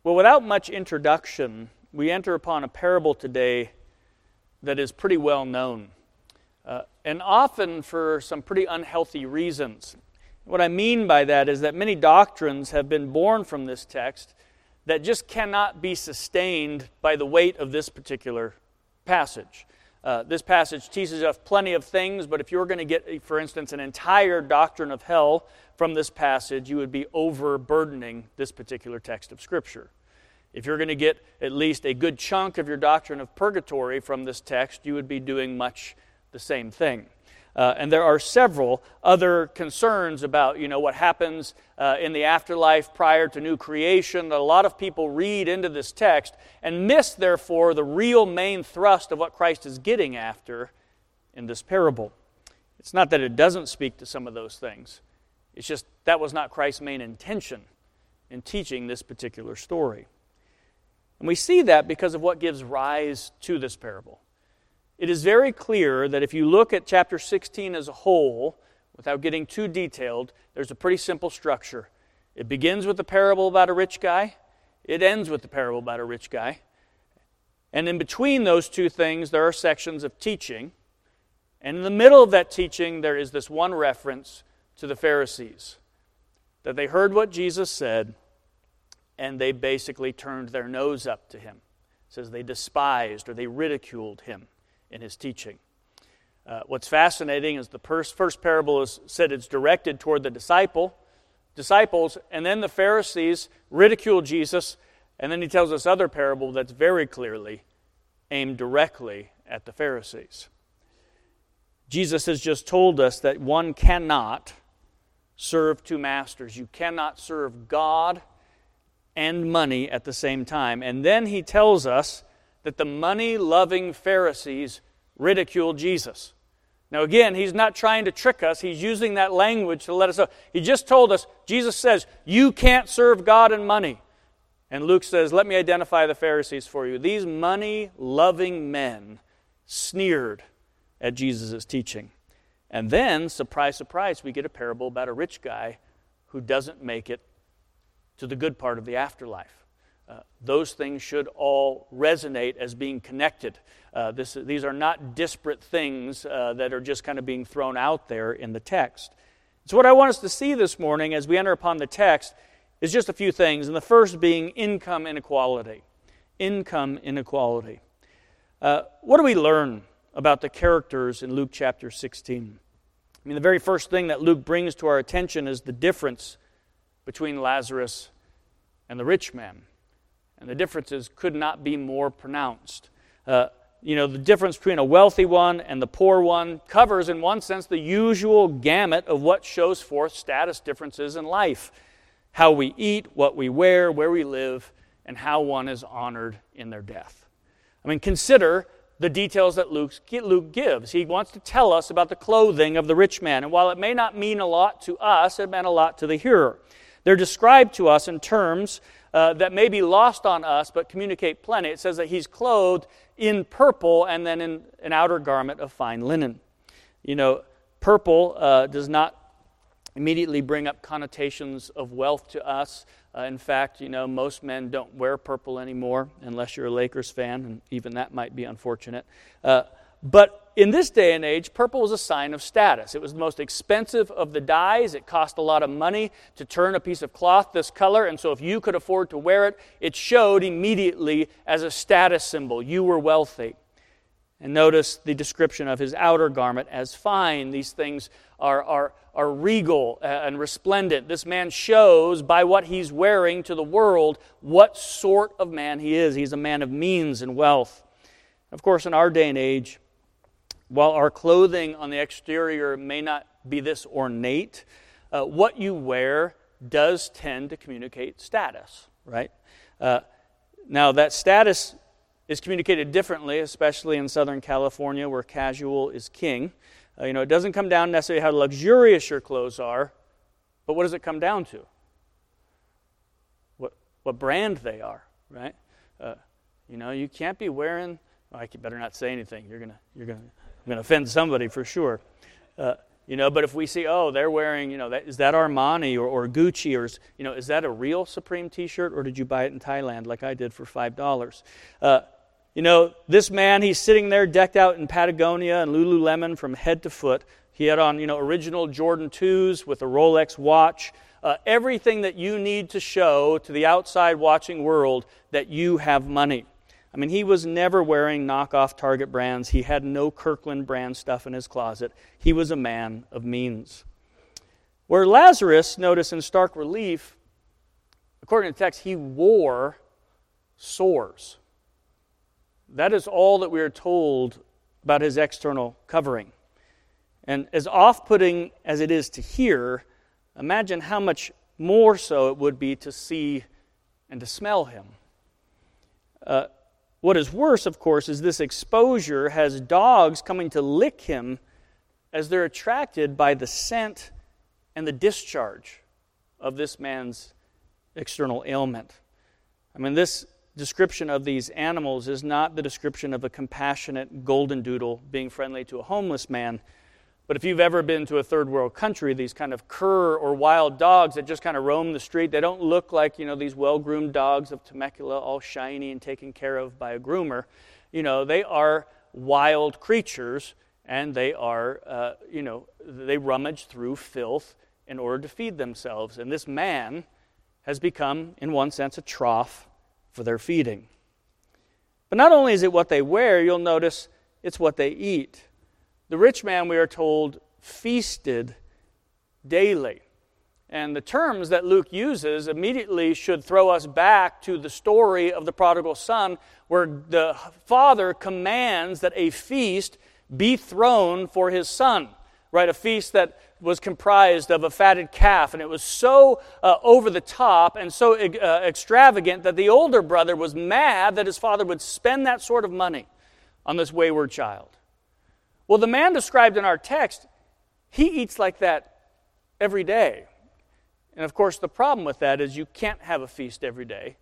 Well, without much introduction, we enter upon a parable today that is pretty well known, and often for some pretty unhealthy reasons. What I mean by that is that many doctrines have been born from this text that just cannot be sustained by the weight of this particular passage. This passage teaches us plenty of things, but if you were going to get, for instance, an entire doctrine of hell from this passage, you would be overburdening this particular text of Scripture. If you're going to get at least a good chunk of your doctrine of purgatory from this text, you would be doing much the same thing. And there are several other concerns about, what happens in the afterlife prior to new creation that a lot of people read into this text and miss, therefore, the real main thrust of what Christ is getting after in this parable. It's not that it doesn't speak to some of those things. It's just that was not Christ's main intention in teaching this particular story. And we see that because of what gives rise to this parable. It is very clear that if you look at chapter 16 as a whole, without getting too detailed, there's a pretty simple structure. It begins with the parable about a rich guy. It ends with the parable about a rich guy. And in between those two things, there are sections of teaching. And in the middle of that teaching, there is this one reference to the Pharisees, that they heard what Jesus said, and they basically turned their nose up to him. It says they despised or they ridiculed him in his teaching. What's fascinating is the first parable is said it's directed toward the disciples, and then the Pharisees ridicule Jesus, and then he tells us other parable that's very clearly aimed directly at the Pharisees. Jesus has just told us that one cannot serve two masters. You cannot serve God and money at the same time. And then he tells us that the money-loving Pharisees ridiculed Jesus. Now again, he's not trying to trick us. He's using that language to let us know. He just told us, Jesus says, you can't serve God and money. And Luke says, let me identify the Pharisees for you. These money-loving men sneered at Jesus' teaching. And then, surprise, surprise, we get a parable about a rich guy who doesn't make it to the good part of the afterlife. Those things should all resonate as being connected. These are not disparate things that are just kind of being thrown out there in the text. So what I want us to see this morning as we enter upon the text is just a few things, and the first being income inequality. Income inequality. What do we learn about the characters in Luke chapter 16? I mean, the very first thing that Luke brings to our attention is the difference between Lazarus and the rich man. And the differences could not be more pronounced. The difference between a wealthy one and the poor one covers, in one sense, the usual gamut of what shows forth status differences in life. How we eat, what we wear, where we live, and how one is honored in their death. I mean, consider the details that Luke gives. He wants to tell us about the clothing of the rich man. And while it may not mean a lot to us, it meant a lot to the hearer. They're described to us in terms that may be lost on us, but communicate plenty. It says that he's clothed in purple and then in an outer garment of fine linen. Purple does not immediately bring up connotations of wealth to us. In fact, most men don't wear purple anymore, unless you're a Lakers fan, and even that might be unfortunate. But in this day and age, purple was a sign of status. It was the most expensive of the dyes. It cost a lot of money to turn a piece of cloth this color, and so if you could afford to wear it, it showed immediately as a status symbol. You were wealthy. And notice the description of his outer garment as fine. These things are regal and resplendent. This man shows by what he's wearing to the world what sort of man he is. He's a man of means and wealth. Of course, in our day and age, while our clothing on the exterior may not be this ornate, what you wear does tend to communicate status, right? Now, that status is communicated differently, especially in Southern California where casual is king. It doesn't come down necessarily how luxurious your clothes are, but what does it come down to? What brand they are, right? You can't be wearing. I better not say anything. I'm going to offend somebody for sure. But if we see, they're wearing, is that Armani or Gucci, or, is that a real Supreme t-shirt, or did you buy it in Thailand like I did for $5? This man, he's sitting there decked out in Patagonia and Lululemon from head to foot. He had on, original Jordan 2s with a Rolex watch. Everything that you need to show to the outside watching world that you have money. I mean, he was never wearing knockoff Target brands. He had no Kirkland brand stuff in his closet. He was a man of means. Where Lazarus, notice in stark relief, according to the text, he wore sores. That is all that we are told about his external covering. And as off-putting as it is to hear, imagine how much more so it would be to see and to smell him. What is worse, of course, is this exposure has dogs coming to lick him as they're attracted by the scent and the discharge of this man's external ailment. I mean, this description of these animals is not the description of a compassionate golden doodle being friendly to a homeless man. But if you've ever been to a third world country, these kind of cur or wild dogs that just kind of roam the street, they don't look like, these well-groomed dogs of Temecula, all shiny and taken care of by a groomer. They are wild creatures, and they are, they rummage through filth in order to feed themselves. And this man has become, in one sense, a trough for their feeding. But not only is it what they wear, you'll notice it's what they eat. The rich man, we are told, feasted daily. And the terms that Luke uses immediately should throw us back to the story of the prodigal son, where the father commands that a feast be thrown for his son. Right, a feast that was comprised of a fatted calf, and it was so over the top and so extravagant that the older brother was mad that his father would spend that sort of money on this wayward child. Well, the man described in our text, he eats like that every day. And of course, the problem with that is you can't have a feast every day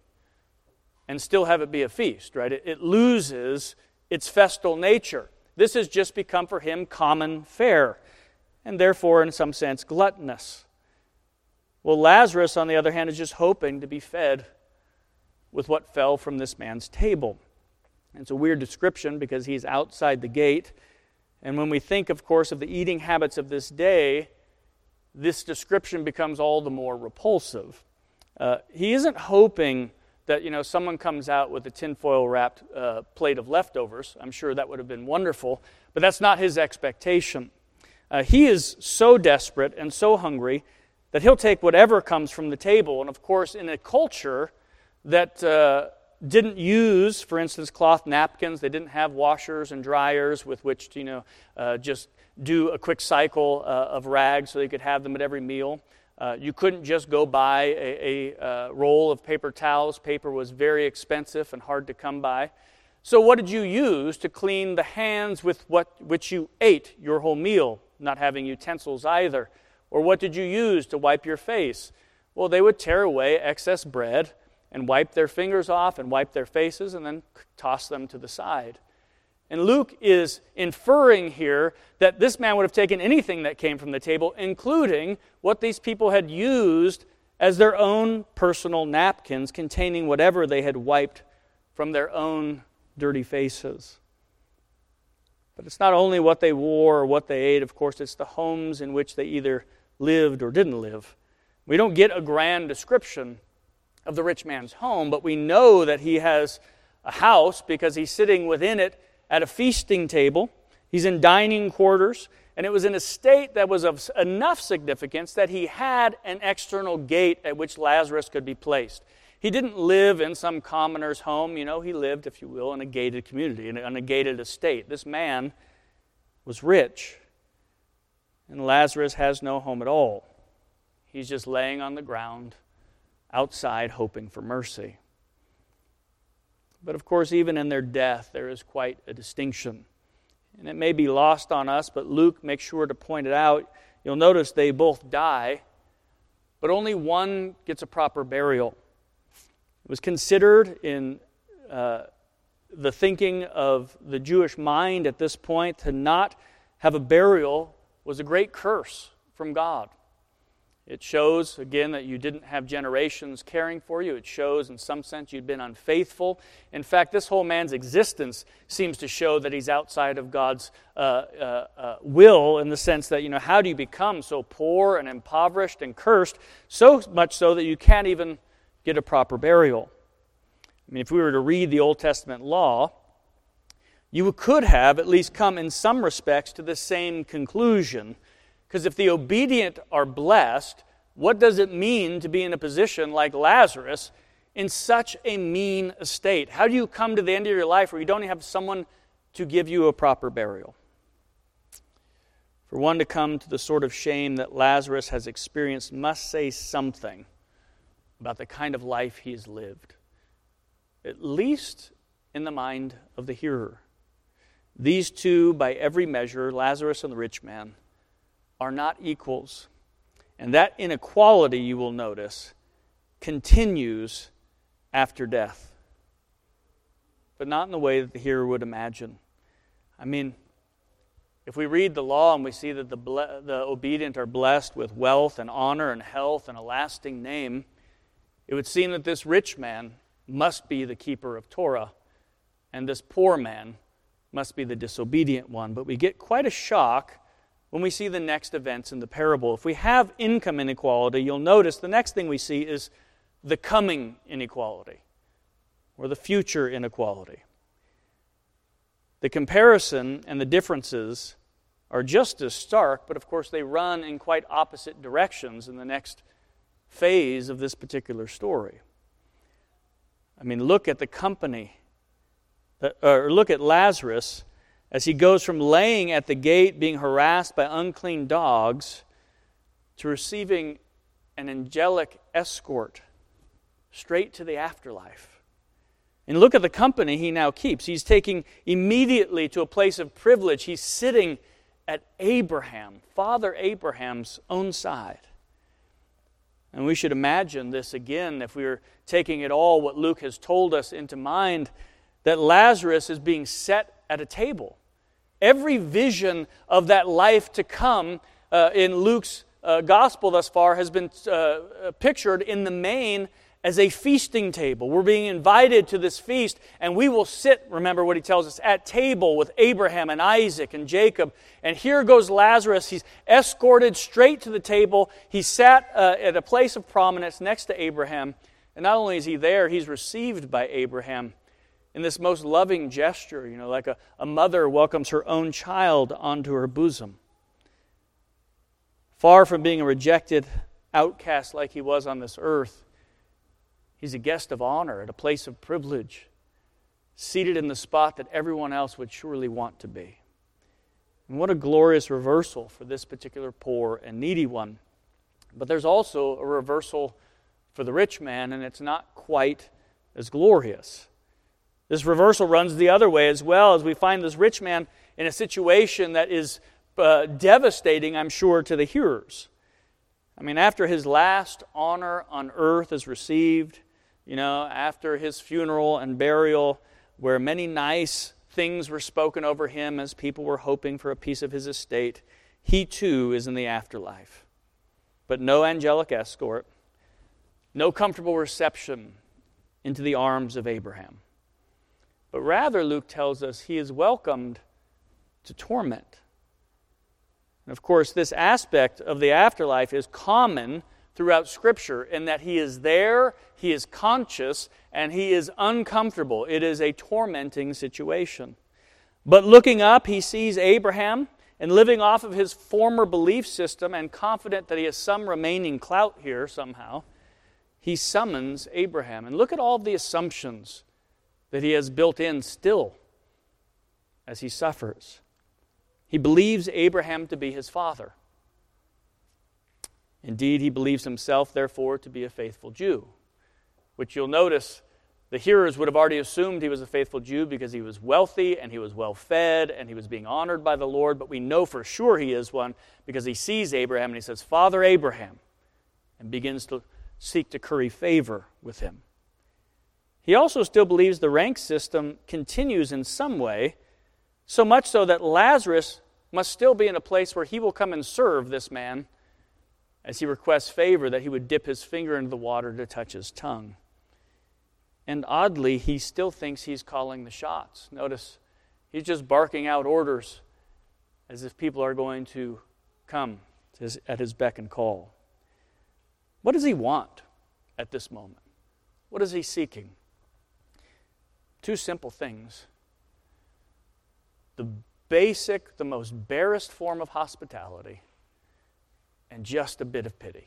and still have it be a feast, right? It loses its festal nature. This has just become for him common fare, and therefore, in some sense, gluttonous. Well, Lazarus, on the other hand, is just hoping to be fed with what fell from this man's table. And it's a weird description because he's outside the gate. And when we think, of course, of the eating habits of this day, this description becomes all the more repulsive. He isn't hoping that, someone comes out with a tinfoil wrapped plate of leftovers. I'm sure that would have been wonderful, but that's not his expectation. He is so desperate and so hungry that he'll take whatever comes from the table. And of course, in a culture that didn't use, for instance, cloth napkins. They didn't have washers and dryers with which to, just do a quick cycle of rags so they could have them at every meal. You couldn't just go buy a roll of paper towels. Paper was very expensive and hard to come by. So what did you use to clean the hands with which you ate your whole meal, not having utensils either? Or what did you use to wipe your face? Well, they would tear away excess bread and wipe their fingers off and wipe their faces and then toss them to the side. And Luke is inferring here that this man would have taken anything that came from the table, including what these people had used as their own personal napkins containing whatever they had wiped from their own dirty faces. But it's not only what they wore or what they ate, of course, it's the homes in which they either lived or didn't live. We don't get a grand description of the rich man's home, but we know that he has a house because he's sitting within it at a feasting table. He's in dining quarters, and it was an estate that was of enough significance that he had an external gate at which Lazarus could be placed. He didn't live in some commoner's home, he lived, if you will, in a gated community, in a gated estate. This man was rich, and Lazarus has no home at all. He's just laying on the ground outside hoping for mercy. But of course, even in their death, there is quite a distinction. And it may be lost on us, but Luke makes sure to point it out. You'll notice they both die, but only one gets a proper burial. It was considered in the thinking of the Jewish mind at this point to not have a burial was a great curse from God. It shows, again, that you didn't have generations caring for you. It shows, in some sense, you'd been unfaithful. In fact, this whole man's existence seems to show that he's outside of God's will, in the sense that, how do you become so poor and impoverished and cursed, so much so that you can't even get a proper burial? I mean, if we were to read the Old Testament law, you could have at least come in some respects to the same conclusion. Because if the obedient are blessed, what does it mean to be in a position like Lazarus in such a mean estate? How do you come to the end of your life where you don't have someone to give you a proper burial? For one to come to the sort of shame that Lazarus has experienced must say something about the kind of life he has lived, at least in the mind of the hearer. These two, by every measure, Lazarus and the rich man, are not equals. And that inequality, you will notice, continues after death. But not in the way that the hearer would imagine. I mean, if we read the law and we see that the obedient are blessed with wealth and honor and health and a lasting name, it would seem that this rich man must be the keeper of Torah, and this poor man must be the disobedient one. But we get quite a shock when we see the next events in the parable. If we have income inequality, you'll notice the next thing we see is the coming inequality, or the future inequality. The comparison and the differences are just as stark, but of course they run in quite opposite directions in the next phase of this particular story. I mean, look at the company, or look at Lazarus as he goes from laying at the gate being harassed by unclean dogs to receiving an angelic escort straight to the afterlife. And look at the company he now keeps. He's taking immediately to a place of privilege. He's sitting at Abraham, Father Abraham's own side. And we should imagine this again, if we were taking it all, what Luke has told us, into mind, that Lazarus is being set at a table. Every vision of that life to come in Luke's gospel thus far has been pictured in the main as a feasting table. We're being invited to this feast, and we will sit, remember what he tells us, at table with Abraham and Isaac and Jacob. And here goes Lazarus. He's escorted straight to the table. He sat at a place of prominence next to Abraham. And not only is he there, he's received by Abraham in this most loving gesture, like a mother welcomes her own child onto her bosom. Far from being a rejected outcast like he was on this earth, he's a guest of honor at a place of privilege, seated in the spot that everyone else would surely want to be. And what a glorious reversal for this particular poor and needy one. But there's also a reversal for the rich man, and it's not quite as glorious. This reversal runs the other way as well, as we find this rich man in a situation that is devastating, I'm sure, to the hearers. I mean, after his last honor on earth is received, after his funeral and burial, where many nice things were spoken over him as people were hoping for a piece of his estate, he too is in the afterlife. But no angelic escort, no comfortable reception into the arms of Abraham. But rather, Luke tells us, he is welcomed to torment. And of course, this aspect of the afterlife is common throughout Scripture in that he is there, he is conscious, and he is uncomfortable. It is a tormenting situation. But looking up, he sees Abraham, and living off of his former belief system and confident that he has some remaining clout here somehow, he summons Abraham. And look at all the assumptions that he has built in still as he suffers. He believes Abraham to be his father. Indeed, he believes himself, therefore, to be a faithful Jew, which you'll notice the hearers would have already assumed he was a faithful Jew because he was wealthy and he was well-fed and he was being honored by the Lord, but we know for sure he is one because he sees Abraham and he says, "Father Abraham," and begins to seek to curry favor with him. He also still believes the rank system continues in some way, so much so that Lazarus must still be in a place where he will come and serve this man as he requests favor that he would dip his finger into the water to touch his tongue. And oddly, he still thinks he's calling the shots. Notice, he's just barking out orders as if people are going to come at his beck and call. What does he want at this moment? What is he seeking? Two simple things. The basic, the most barest form of hospitality, and just a bit of pity.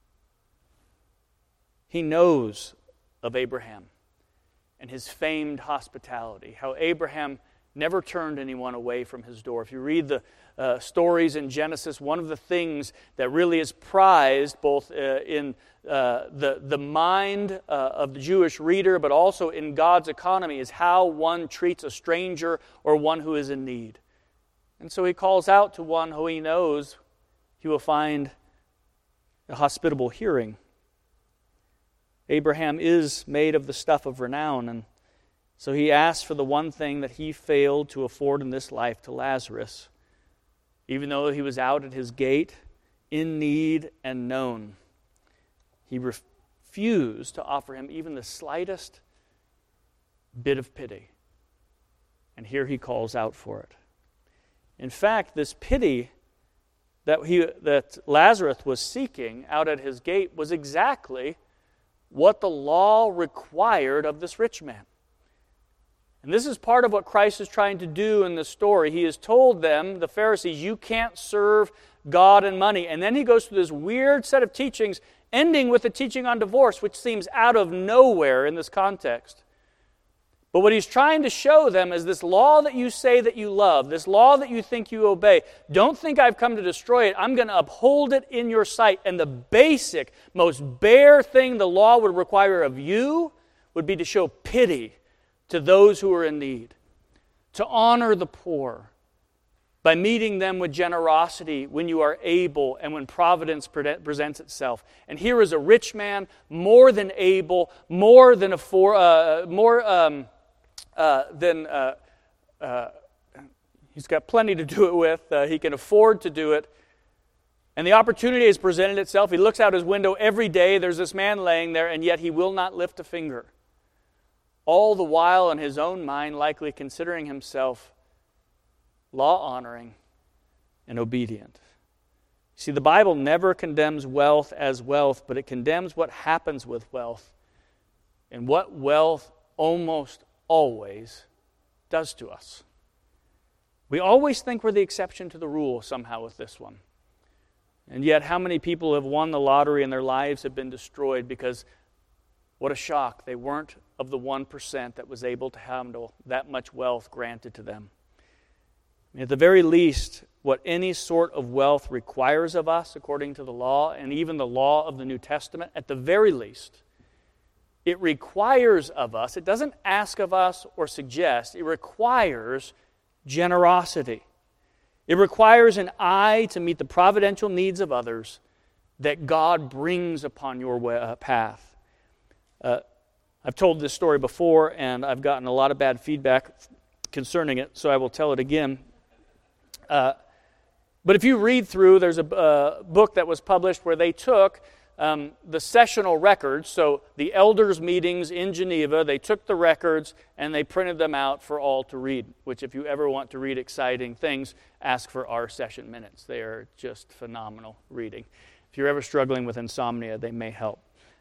He knows of Abraham and his famed hospitality, how Abraham never turned anyone away from his door. If you read the stories in Genesis, one of the things that really is prized both in the mind of the Jewish reader, but also in God's economy, is how one treats a stranger or one who is in need. And so he calls out to one who he knows he will find a hospitable hearing. Abraham is made of the stuff of renown, and so he asks for the one thing that he failed to afford in this life to Lazarus, even though he was out at his gate, in need and known. He refused to offer him even the slightest bit of pity. And here he calls out for it. In fact, this pity that Lazarus was seeking out at his gate was exactly what the law required of this rich man. And this is part of what Christ is trying to do in this story. He has told them, the Pharisees, you can't serve God and money. And then he goes through this weird set of teachings, ending with the teaching on divorce, which seems out of nowhere in this context. But what he's trying to show them is this law that you say that you love, this law that you think you obey, don't think I've come to destroy it. I'm going to uphold it in your sight. And the basic, most bare thing the law would require of you would be to show pity to those who are in need, to honor the poor by meeting them with generosity when you are able and when providence presents itself. And here is a rich man, more than able, more than he's got plenty to do it with. He can afford to do it. And the opportunity has presented itself. He looks out his window every day. There's this man laying there, and yet he will not lift a finger. All the while in his own mind, likely considering himself law-honoring and obedient. See, the Bible never condemns wealth as wealth, but it condemns what happens with wealth and what wealth almost always does to us. We always think we're the exception to the rule somehow with this one. And yet, how many people have won the lottery and their lives have been destroyed because, what a shock, they weren't of the 1% that was able to handle that much wealth granted to them. At the very least, what any sort of wealth requires of us, according to the law, and even the law of the New Testament, at the very least, it requires of us, it doesn't ask of us or suggest, it requires generosity. It requires an eye to meet the providential needs of others that God brings upon your path. I've told this story before, and I've gotten a lot of bad feedback concerning it, so I will tell it again. But if you read through, there's a book that was published where they took the sessional records, so the elders' meetings in Geneva, they took the records and they printed them out for all to read, which if you ever want to read exciting things, ask for our session minutes. They are just phenomenal reading. If you're ever struggling with insomnia, they may help.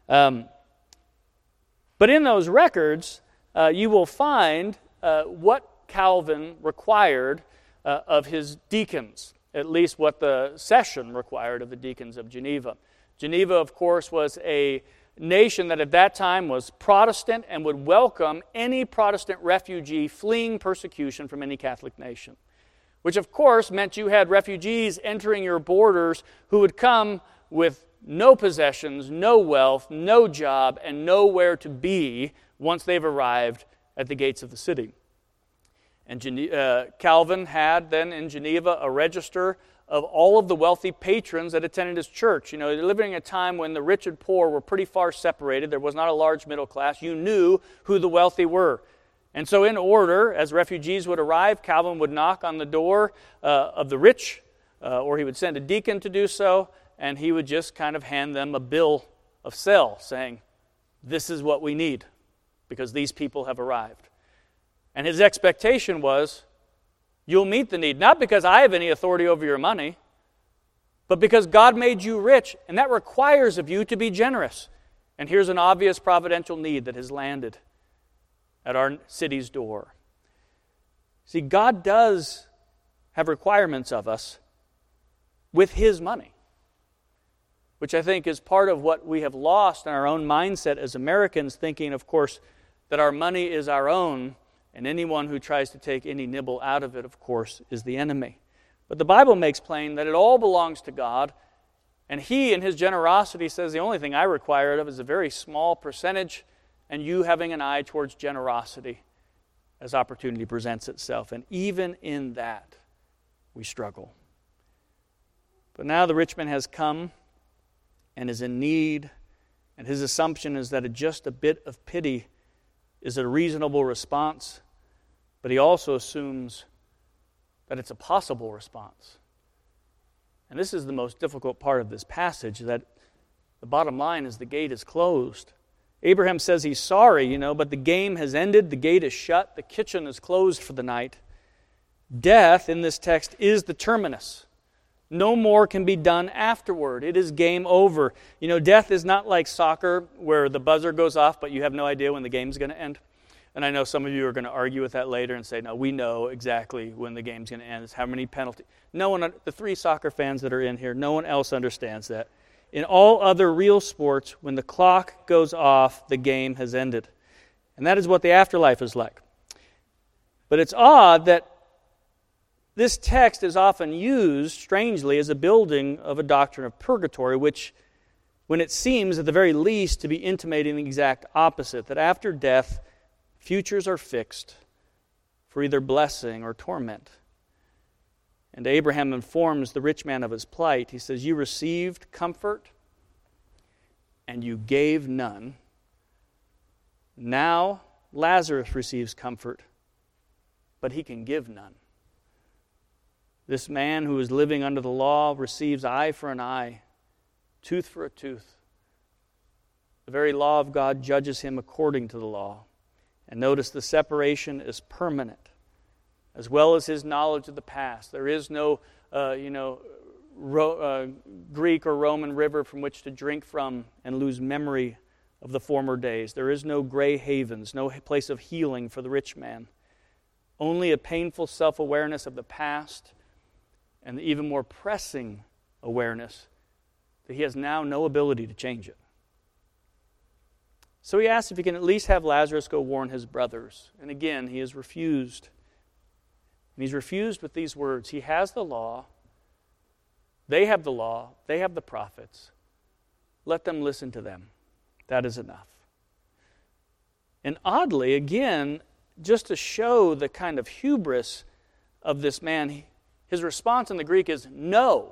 But in those records, you will find what Calvin required of his deacons, at least what the session required of the deacons of Geneva. Geneva, of course, was a nation that at that time was Protestant and would welcome any Protestant refugee fleeing persecution from any Catholic nation, which of course meant you had refugees entering your borders who would come with no possessions, no wealth, no job, and nowhere to be once they've arrived at the gates of the city. And Calvin had then in Geneva a register of all of the wealthy patrons that attended his church. You know, they're living in a time when the rich and poor were pretty far separated. There was not a large middle class. You knew who the wealthy were. And so in order, as refugees would arrive, Calvin would knock on the door of the rich, or he would send a deacon to do so, and he would just kind of hand them a bill of sale saying, this is what we need because these people have arrived. And his expectation was, you'll meet the need, not because I have any authority over your money, but because God made you rich, and that requires of you to be generous. And here's an obvious providential need that has landed at our city's door. See, God does have requirements of us with His money, which I think is part of what we have lost in our own mindset as Americans, thinking, of course, that our money is our own, and anyone who tries to take any nibble out of it, of course, is the enemy. But the Bible makes plain that it all belongs to God, and He, in His generosity, says the only thing I require of is a very small percentage, and you having an eye towards generosity as opportunity presents itself. And even in that, we struggle. But now the rich man has come and is in need, and his assumption is that just a bit of pity is a reasonable response, but he also assumes that it's a possible response. And this is the most difficult part of this passage, that the bottom line is the gate is closed. Abraham says he's sorry, but the game has ended, the gate is shut, the kitchen is closed for the night. Death, in this text, is the terminus. No more can be done afterward. It is game over. Death is not like soccer where the buzzer goes off, but you have no idea when the game's going to end. And I know some of you are going to argue with that later and say, no, we know exactly when the game's going to end. It's how many penalties. No one, the 3 soccer fans that are in here, no one else understands that. In all other real sports, when the clock goes off, the game has ended. And that is what the afterlife is like. But it's odd that this text is often used, strangely, as a building of a doctrine of purgatory, which, when it seems, at the very least, to be intimating the exact opposite, that after death, futures are fixed for either blessing or torment. And Abraham informs the rich man of his plight. He says, you received comfort, and you gave none. Now Lazarus receives comfort, but he can give none. This man who is living under the law receives eye for an eye, tooth for a tooth. The very law of God judges him according to the law. And notice the separation is permanent, as well as his knowledge of the past. There is no, Greek or Roman river from which to drink from and lose memory of the former days. There is no gray havens, no place of healing for the rich man. Only a painful self-awareness of the past and the even more pressing awareness that he has now no ability to change it. So he asks if he can at least have Lazarus go warn his brothers. And again, he is refused. And he's refused with these words. He has the law. They have the law. They have the prophets. Let them listen to them. That is enough. And oddly, again, just to show the kind of hubris of this man, his response in the Greek is no.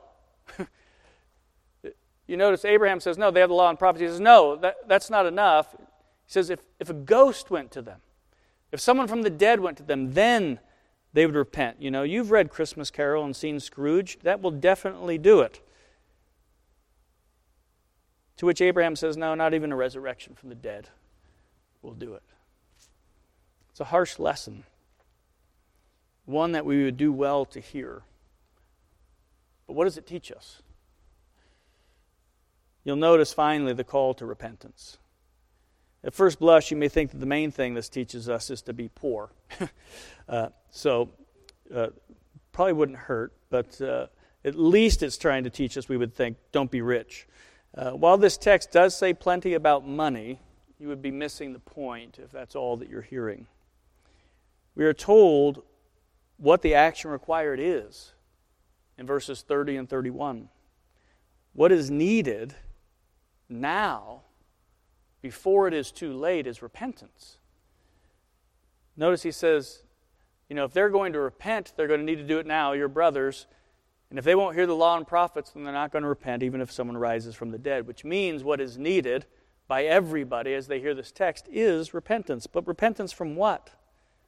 You notice Abraham says, no, they have the law and prophets. He says, no, that's not enough. He says, if a ghost went to them, if someone from the dead went to them, then they would repent. You've read Christmas Carol and seen Scrooge. That will definitely do it. To which Abraham says, no, not even a resurrection from the dead will do it. It's a harsh lesson, one that we would do well to hear. But what does it teach us? You'll notice finally the call to repentance. At first blush, you may think that the main thing this teaches us is to be poor. Probably wouldn't hurt, but at least it's trying to teach us, we would think, don't be rich. While this text does say plenty about money, you would be missing the point if that's all that you're hearing. We are told what the action required is in verses 30 and 31. What is needed now, before it is too late, is repentance. Notice he says, if they're going to repent, they're going to need to do it now, your brothers. And if they won't hear the law and prophets, then they're not going to repent, even if someone rises from the dead. Which means what is needed by everybody as they hear this text is repentance. But repentance from what?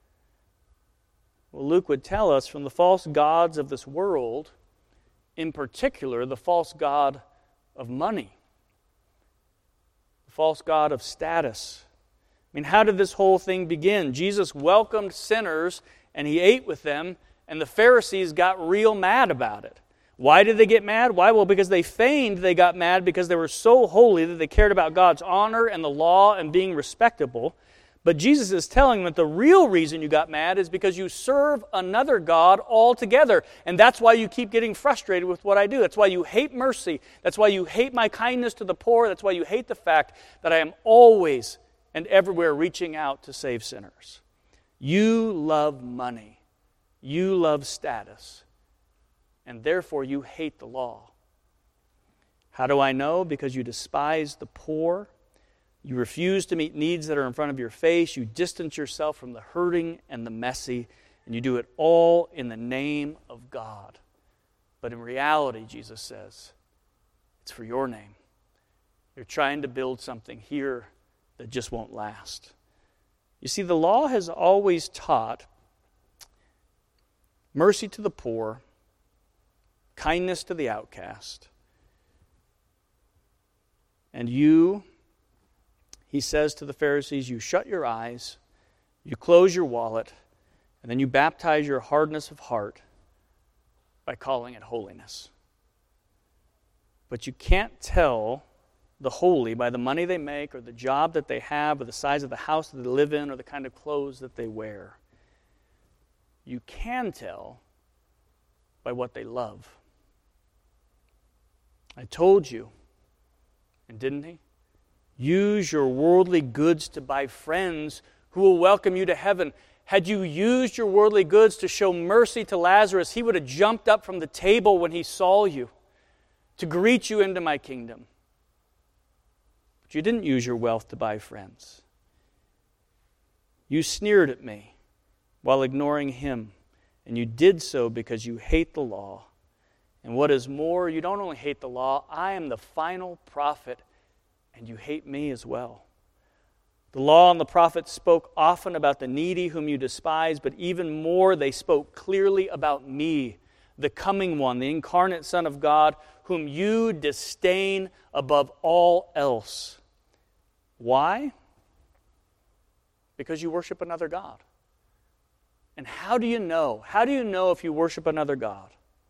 Well, Luke would tell us from the false gods of this world, in particular, the false god of money, the false god of status. I mean, how did this whole thing begin? Jesus welcomed sinners, and he ate with them, and the Pharisees got real mad about it. Why did they get mad? Why? Well, because they feigned they got mad because they were so holy that they cared about God's honor and the law and being respectable. But Jesus is telling them that the real reason you got mad is because you serve another God altogether. And that's why you keep getting frustrated with what I do. That's why you hate mercy. That's why you hate my kindness to the poor. That's why you hate the fact that I am always and everywhere reaching out to save sinners. You love money. You love status. And therefore you hate the law. How do I know? Because you despise the poor. You refuse to meet needs that are in front of your face. You distance yourself from the hurting and the messy. And you do it all in the name of God. But in reality, Jesus says, it's for your name. You're trying to build something here that just won't last. You see, the law has always taught mercy to the poor, kindness to the outcast. And you, he says to the Pharisees, you shut your eyes, you close your wallet, and then you baptize your hardness of heart by calling it holiness. But you can't tell the holy by the money they make or the job that they have or the size of the house that they live in or the kind of clothes that they wear. You can tell by what they love. I told you, and didn't he? Use your worldly goods to buy friends who will welcome you to heaven. Had you used your worldly goods to show mercy to Lazarus, he would have jumped up from the table when he saw you to greet you into my kingdom. But you didn't use your wealth to buy friends. You sneered at me while ignoring him, and you did so because you hate the law. And what is more, you don't only hate the law, I am the final prophet, and you hate me as well. The law and the prophets spoke often about the needy whom you despise, but even more they spoke clearly about me, the coming one, the incarnate Son of God, whom you disdain above all else. Why? Because you worship another God. And how do you know? How do you know if you worship another God?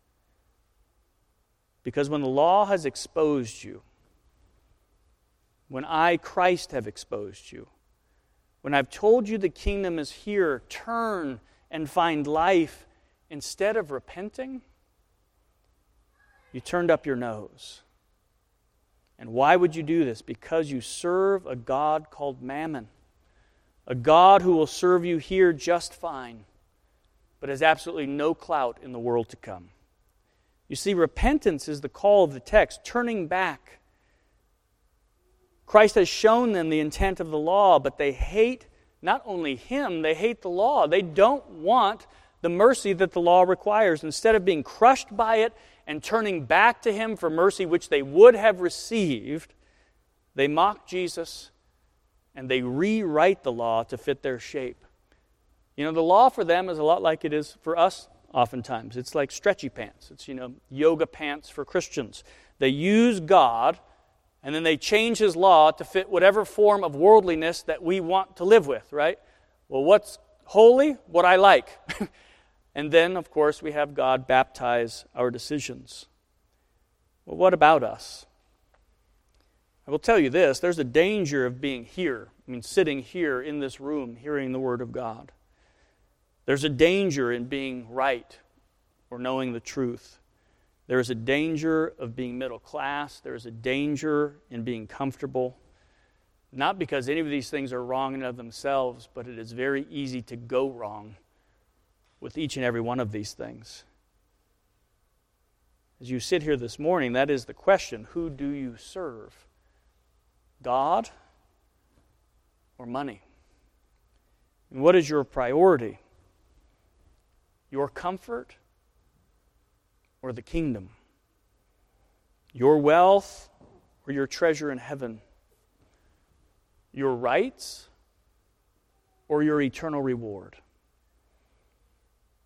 Because when the law has exposed you, when I, Christ, have exposed you, when I've told you the kingdom is here, turn and find life, instead of repenting, you turned up your nose. And why would you do this? Because you serve a God called Mammon, a God who will serve you here just fine, but has absolutely no clout in the world to come. You see, repentance is the call of the text, turning back. Christ has shown them the intent of the law, but they hate not only Him, they hate the law. They don't want the mercy that the law requires. Instead of being crushed by it and turning back to Him for mercy which they would have received, they mock Jesus and they rewrite the law to fit their shape. You know, the law for them is a lot like it is for us oftentimes. It's like stretchy pants. It's, yoga pants for Christians. They use God and then they change His law to fit whatever form of worldliness that we want to live with, right? Well, what's holy? What I like. And then, of course, we have God baptize our decisions. Well, what about us? I will tell you this, there's a danger of being here. Sitting here in this room, hearing the Word of God. There's a danger in being right or knowing the truth. There is a danger of being middle class. There is a danger in being comfortable. Not because any of these things are wrong in and of themselves, but it is very easy to go wrong with each and every one of these things. As you sit here this morning, that is the question. Who do you serve? God or money? And what is your priority? Your comfort or the kingdom? Your wealth or your treasure in heaven? Your rights or your eternal reward?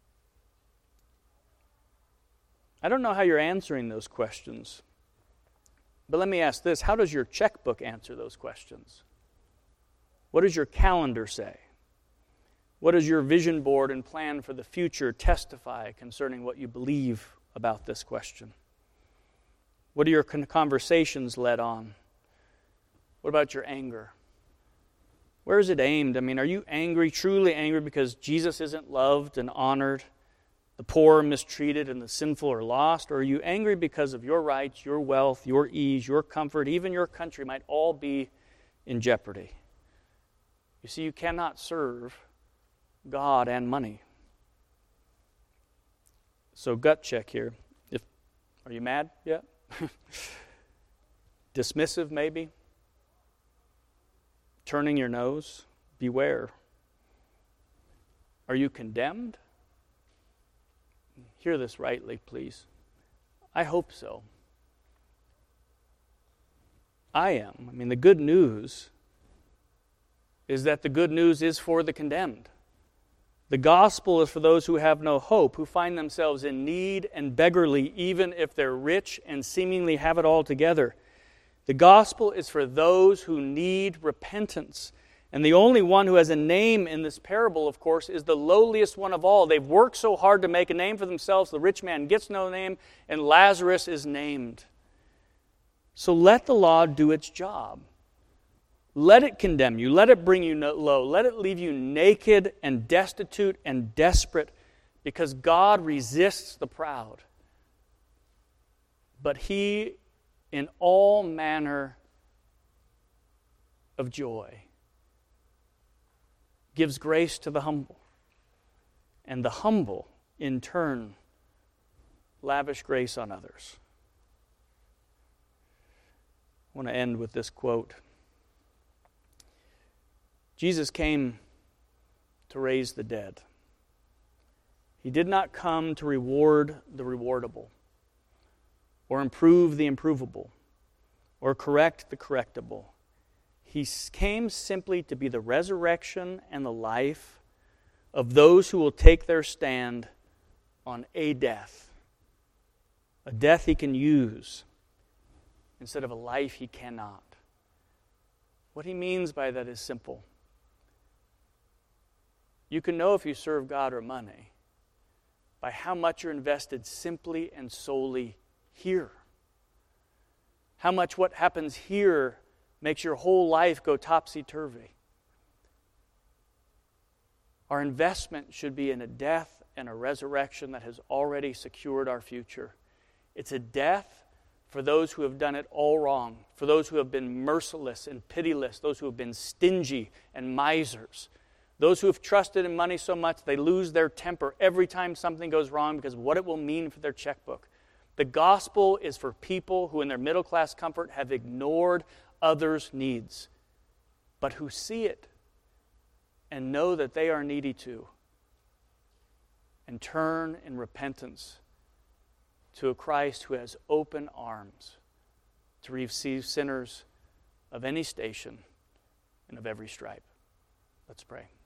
I don't know how you're answering those questions. But let me ask this. How does your checkbook answer those questions? What does your calendar say? What does your vision board and plan for the future testify concerning what you believe about this question? What are your conversations led on? What about your anger? Where is it aimed? I mean, are you angry, truly angry because Jesus isn't loved and honored, the poor are mistreated, and the sinful are lost? Or are you angry because of your rights, your wealth, your ease, your comfort, even your country might all be in jeopardy? You see, you cannot serve God and money. So gut check here. Are you mad yet? Dismissive maybe? Turning your nose? Beware. Are you condemned? Hear this rightly, please. I hope so. I am. I mean, the good news is that the good news is for the condemned. The gospel is for those who have no hope, who find themselves in need and beggarly, even if they're rich and seemingly have it all together. The gospel is for those who need repentance. And the only one who has a name in this parable, of course, is the lowliest one of all. They've worked so hard to make a name for themselves. The rich man gets no name, and Lazarus is named. So let the law do its job. Let it condemn you. Let it bring you low. Let it leave you naked and destitute and desperate, because God resists the proud. But He, in all manner of joy, gives grace to the humble. And the humble, in turn, lavish grace on others. I want to end with this quote. Jesus came to raise the dead. He did not come to reward the rewardable, or improve the improvable, or correct the correctable. He came simply to be the resurrection and the life of those who will take their stand on a death He can use instead of a life He cannot. What He means by that is simple. You can know if you serve God or money by how much you're invested simply and solely here. How much what happens here makes your whole life go topsy-turvy. Our investment should be in a death and a resurrection that has already secured our future. It's a death for those who have done it all wrong, for those who have been merciless and pitiless, those who have been stingy and misers, those who have trusted in money so much they lose their temper every time something goes wrong because of what it will mean for their checkbook. The gospel is for people who in their middle-class comfort have ignored others' needs, but who see it and know that they are needy too, and turn in repentance to a Christ who has open arms to receive sinners of any station and of every stripe. Let's pray.